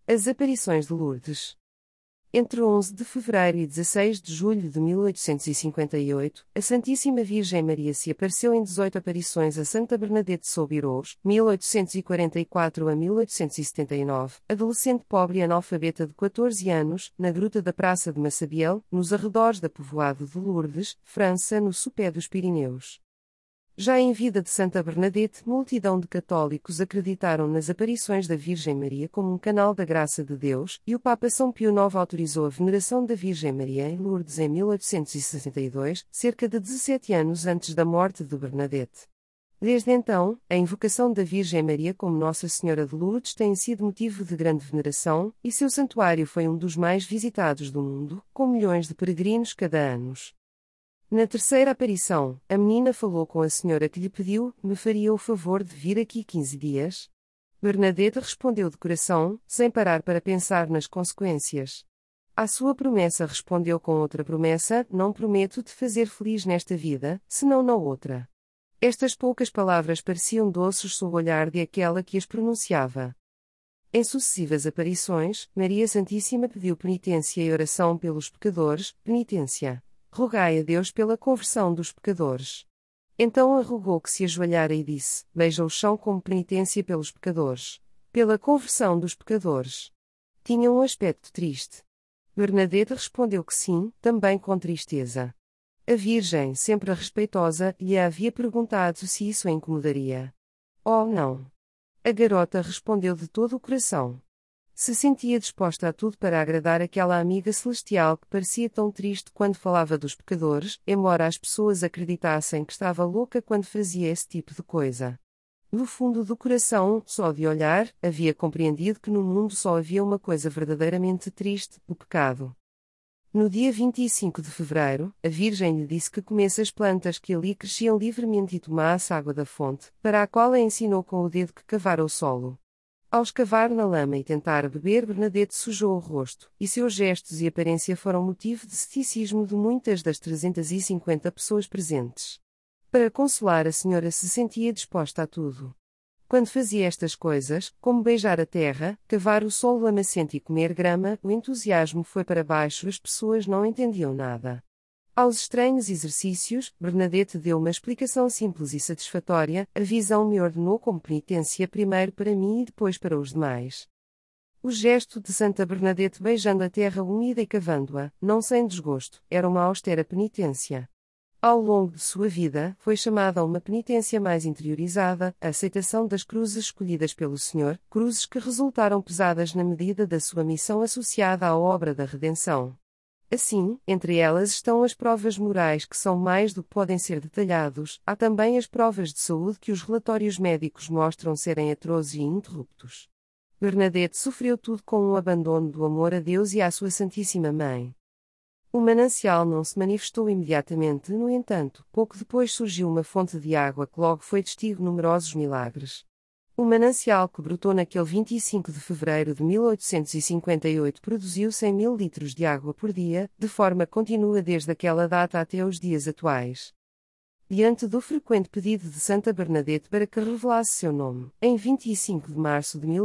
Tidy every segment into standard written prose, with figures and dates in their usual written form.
As aparições de Lourdes. Entre 11 de fevereiro e 16 de julho de 1858, a Santíssima Virgem Maria se apareceu em 18 aparições a Santa Bernadette Soubirous, 1844 a 1879, adolescente pobre e analfabeta de 14 anos, na gruta da Praça de Massabielle, nos arredores da povoado de Lourdes, França, no sopé dos Pirineus. Já em vida de Santa Bernadette, multidão de católicos acreditaram nas aparições da Virgem Maria como um canal da graça de Deus, e o Papa São Pio IX autorizou a veneração da Virgem Maria em Lourdes em 1862, cerca de 17 anos antes da morte de Bernadette. Desde então, a invocação da Virgem Maria como Nossa Senhora de Lourdes tem sido motivo de grande veneração, e seu santuário foi um dos mais visitados do mundo, com milhões de peregrinos cada ano. Na terceira aparição, a menina falou com a senhora que lhe pediu: "Me faria o favor de vir aqui 15 dias?" Bernadette respondeu de coração, sem parar para pensar nas consequências. À sua promessa respondeu com outra promessa: "Não prometo te fazer feliz nesta vida, senão na outra." Estas poucas palavras pareciam doces sob o olhar de aquela que as pronunciava. Em sucessivas aparições, Maria Santíssima pediu penitência e oração pelos pecadores. Penitência: rogai a Deus pela conversão dos pecadores. Então a rogou que se ajoelhara e disse: "Beija o chão como penitência pelos pecadores. Pela conversão dos pecadores." Tinha um aspecto triste. Bernadette respondeu que sim, também com tristeza. A Virgem, sempre respeitosa, lhe havia perguntado se isso a incomodaria. "Oh, não." A garota respondeu de todo o coração. Se sentia disposta a tudo para agradar aquela amiga celestial que parecia tão triste quando falava dos pecadores, embora as pessoas acreditassem que estava louca quando fazia esse tipo de coisa. No fundo do coração, só de olhar, havia compreendido que no mundo só havia uma coisa verdadeiramente triste: o pecado. No dia 25 de fevereiro, a Virgem lhe disse que comesse as plantas que ali cresciam livremente e tomasse água da fonte, para a qual a ensinou com o dedo que cavara o solo. Ao escavar na lama e tentar beber, Bernadette sujou o rosto, e seus gestos e aparência foram motivo de ceticismo de muitas das 350 pessoas presentes. Para consolar a senhora se sentia disposta a tudo. Quando fazia estas coisas, como beijar a terra, cavar o solo lamacento e comer grama, o entusiasmo foi para baixo, as pessoas não entendiam nada. Aos estranhos exercícios, Bernadette deu uma explicação simples e satisfatória: "A visão me ordenou como penitência primeiro para mim e depois para os demais." O gesto de Santa Bernadette beijando a terra úmida e cavando-a, não sem desgosto, era uma austera penitência. Ao longo de sua vida, foi chamada a uma penitência mais interiorizada, a aceitação das cruzes escolhidas pelo Senhor, cruzes que resultaram pesadas na medida da sua missão associada à obra da redenção. Assim, entre elas estão as provas morais que são mais do que podem ser detalhados, há também as provas de saúde que os relatórios médicos mostram serem atrozes e ininterruptos. Bernadette sofreu tudo com um abandono do amor a Deus e à sua Santíssima Mãe. O manancial não se manifestou imediatamente, no entanto, pouco depois surgiu uma fonte de água que logo foi testigo de numerosos milagres. O manancial que brotou naquele 25 de fevereiro de 1858 produziu 100.000 litros de água por dia, de forma contínua desde aquela data até os dias atuais. Diante do frequente pedido de Santa Bernadette para que revelasse seu nome, em 25 de março de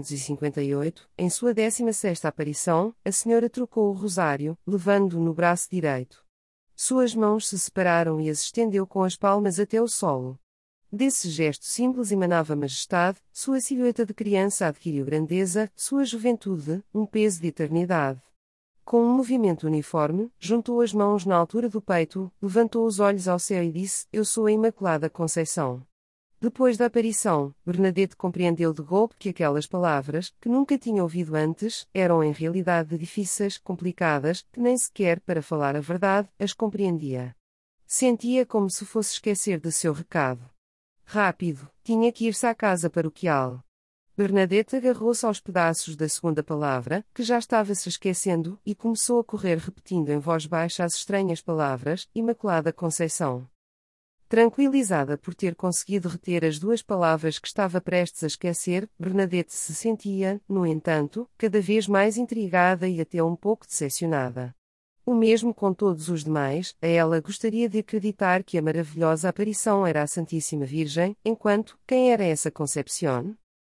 1858, em sua 16ª aparição, a senhora trocou o rosário, levando-o no braço direito. Suas mãos se separaram e as estendeu com as palmas até o solo. Desse gesto simples emanava majestade, sua silhueta de criança adquiriu grandeza, sua juventude, um peso de eternidade. Com um movimento uniforme, juntou as mãos na altura do peito, levantou os olhos ao céu e disse: "Eu sou a Imaculada Conceição." Depois da aparição, Bernadette compreendeu de golpe que aquelas palavras, que nunca tinha ouvido antes, eram em realidade difíceis, complicadas, que nem sequer, para falar a verdade, as compreendia. Sentia como se fosse esquecer de seu recado. Rápido, tinha que ir-se à casa paroquial. Bernadette agarrou-se aos pedaços da segunda palavra, que já estava se esquecendo, e começou a correr repetindo em voz baixa as estranhas palavras: "Imaculada Conceição." Tranquilizada por ter conseguido reter as duas palavras que estava prestes a esquecer, Bernadette se sentia, no entanto, cada vez mais intrigada e até um pouco decepcionada. O mesmo com todos os demais, a ela gostaria de acreditar que a maravilhosa aparição era a Santíssima Virgem, enquanto, quem era essa Concepción?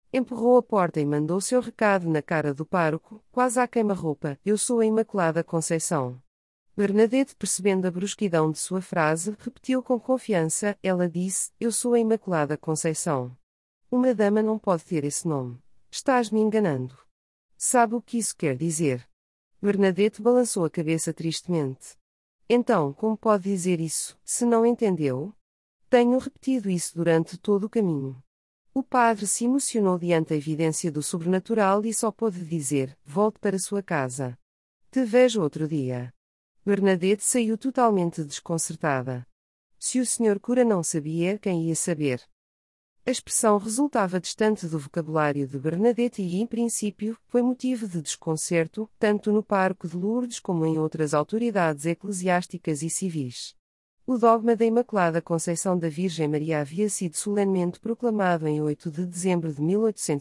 Empurrou a porta e mandou seu recado na cara do pároco, quase à queima-roupa: Eu sou a Imaculada Conceição. Bernadette, percebendo a brusquidão de sua frase, repetiu com confiança. Ela disse: Eu sou a Imaculada Conceição. Uma dama não pode ter esse nome. Estás me enganando. Sabe o que isso quer dizer? Bernadette balançou a cabeça tristemente. Então, como pode dizer isso, se não entendeu? Tenho repetido isso durante todo o caminho. O padre se emocionou diante a evidência do sobrenatural e só pôde dizer: Volte para sua casa. Te vejo outro dia. Bernadette saiu totalmente desconcertada. Se o senhor cura não sabia, quem ia saber? A expressão resultava distante do vocabulário de Bernadette e, em princípio, foi motivo de desconcerto, tanto no pároco de Lourdes como em outras autoridades eclesiásticas e civis. O dogma da Imaculada Conceição da Virgem Maria havia sido solenemente proclamado em 8 de dezembro de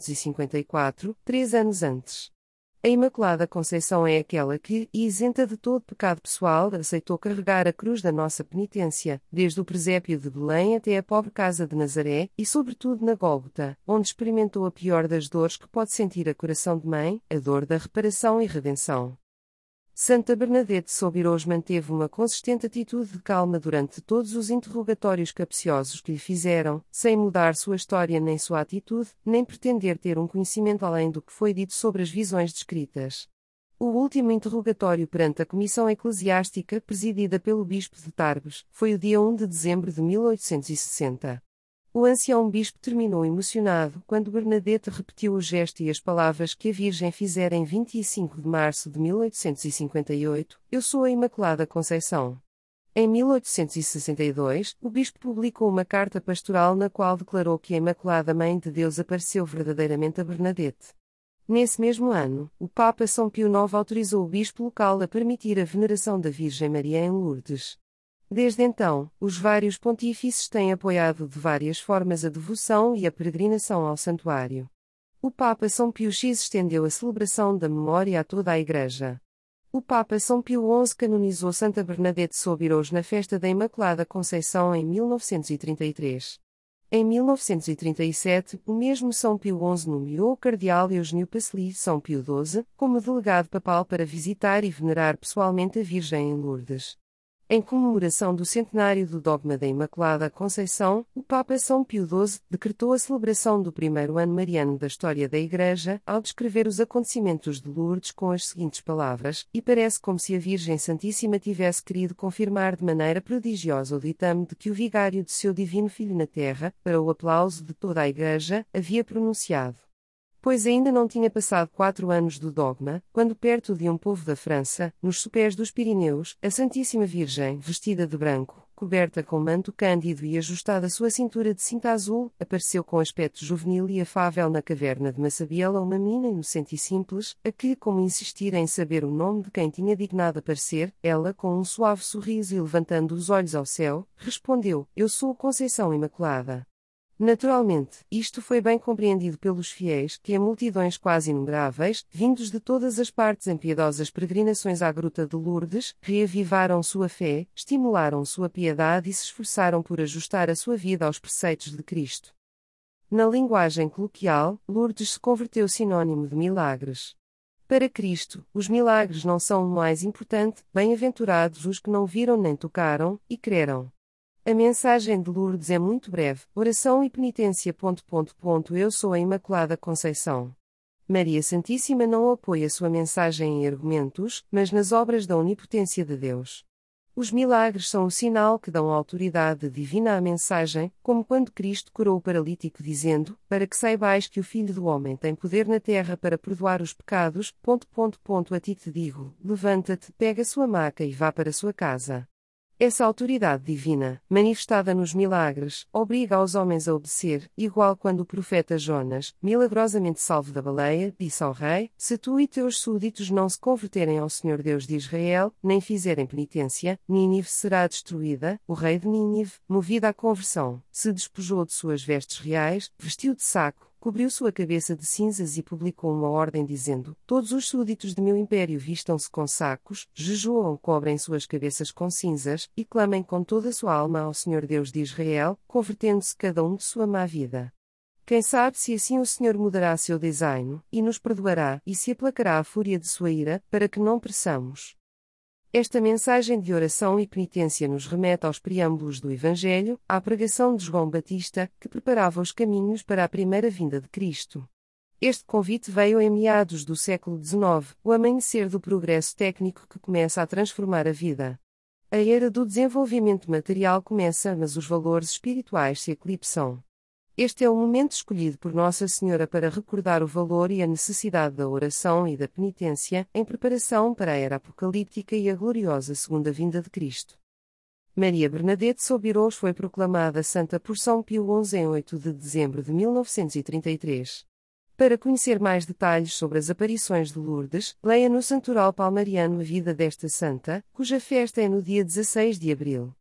1854, 3 anos antes. A Imaculada Conceição é aquela que, isenta de todo pecado pessoal, aceitou carregar a cruz da nossa penitência, desde o presépio de Belém até a pobre casa de Nazaré, e sobretudo na Gólgota, onde experimentou a pior das dores que pode sentir a coração de mãe, a dor da reparação e redenção. Santa Bernadette Soubirous manteve uma consistente atitude de calma durante todos os interrogatórios capciosos que lhe fizeram, sem mudar sua história nem sua atitude, nem pretender ter um conhecimento além do que foi dito sobre as visões descritas. O último interrogatório perante a Comissão Eclesiástica, presidida pelo Bispo de Tarbes, foi o dia 1 de dezembro de 1860. O ancião bispo terminou emocionado quando Bernadette repetiu o gesto e as palavras que a Virgem fizera em 25 de março de 1858, Eu sou a Imaculada Conceição. Em 1862, o bispo publicou uma carta pastoral na qual declarou que a Imaculada Mãe de Deus apareceu verdadeiramente a Bernadette. Nesse mesmo ano, o Papa São Pio IX autorizou o bispo local a permitir a veneração da Virgem Maria em Lourdes. Desde então, os vários pontífices têm apoiado de várias formas a devoção e a peregrinação ao santuário. O Papa São Pio X estendeu a celebração da memória a toda a Igreja. O Papa São Pio XI canonizou Santa Bernadette Soubirous na festa da Imaculada Conceição em 1933. Em 1937, o mesmo São Pio XI nomeou o cardeal Eugênio Pacelli São Pio XII como delegado papal para visitar e venerar pessoalmente a Virgem em Lourdes. Em comemoração do centenário do dogma da Imaculada Conceição, o Papa São Pio XII decretou a celebração do primeiro ano mariano da história da Igreja, ao descrever os acontecimentos de Lourdes com as seguintes palavras: E parece como se a Virgem Santíssima tivesse querido confirmar de maneira prodigiosa o ditame de que o vigário de seu divino Filho na terra, para o aplauso de toda a Igreja, havia pronunciado. Pois ainda não tinha passado 4 anos do dogma, quando perto de um povo da França, nos sopés dos Pirineus, a Santíssima Virgem, vestida de branco, coberta com manto cândido e ajustada à sua cintura de cinta azul, apareceu com aspecto juvenil e afável na caverna de Massabiela uma menina inocente e simples, a que, como insistir em saber o nome de quem tinha dignado aparecer, ela, com um suave sorriso e levantando os olhos ao céu, respondeu: Eu sou Conceição Imaculada. Naturalmente, isto foi bem compreendido pelos fiéis, que em multidões quase inumeráveis, vindos de todas as partes em piedosas peregrinações à Gruta de Lourdes, reavivaram sua fé, estimularam sua piedade e se esforçaram por ajustar a sua vida aos preceitos de Cristo. Na linguagem coloquial, Lourdes se converteu sinônimo de milagres. Para Cristo, os milagres não são o mais importante, bem-aventurados os que não viram nem tocaram, e creram. A mensagem de Lourdes é muito breve: oração e penitência. Eu sou a Imaculada Conceição. Maria Santíssima não apoia sua mensagem em argumentos, mas nas obras da onipotência de Deus. Os milagres são o sinal que dão autoridade divina à mensagem, como quando Cristo curou o paralítico dizendo: Para que saibais que o Filho do Homem tem poder na terra para perdoar os pecados. A ti te digo: levanta-te, pega sua maca e vá para sua casa. Essa autoridade divina, manifestada nos milagres, obriga os homens a obedecer, igual quando o profeta Jonas, milagrosamente salvo da baleia, disse ao rei: Se tu e teus súditos não se converterem ao Senhor Deus de Israel, nem fizerem penitência, Nínive será destruída. O rei de Nínive, movido à conversão, se despojou de suas vestes reais, vestiu de saco, cobriu sua cabeça de cinzas e publicou uma ordem dizendo: Todos os súditos de meu império vistam-se com sacos, jejuam, cobrem suas cabeças com cinzas, e clamem com toda a sua alma ao Senhor Deus de Israel, convertendo-se cada um de sua má vida. Quem sabe se assim o Senhor mudará seu design, e nos perdoará, e se aplacará a fúria de sua ira, para que não pereçamos. Esta mensagem de oração e penitência nos remete aos preâmbulos do Evangelho, à pregação de João Batista, que preparava os caminhos para a primeira vinda de Cristo. Este convite veio em meados do século XIX, o amanhecer do progresso técnico que começa a transformar a vida. A era do desenvolvimento material começa, mas os valores espirituais se eclipsam. Este é o momento escolhido por Nossa Senhora para recordar o valor e a necessidade da oração e da penitência, em preparação para a era apocalíptica e a gloriosa segunda vinda de Cristo. Maria Bernadette Soubirous foi proclamada santa por São Pio XI em 8 de dezembro de 1933. Para conhecer mais detalhes sobre as aparições de Lourdes, leia no Santoral Palmariano a vida desta santa, cuja festa é no dia 16 de abril.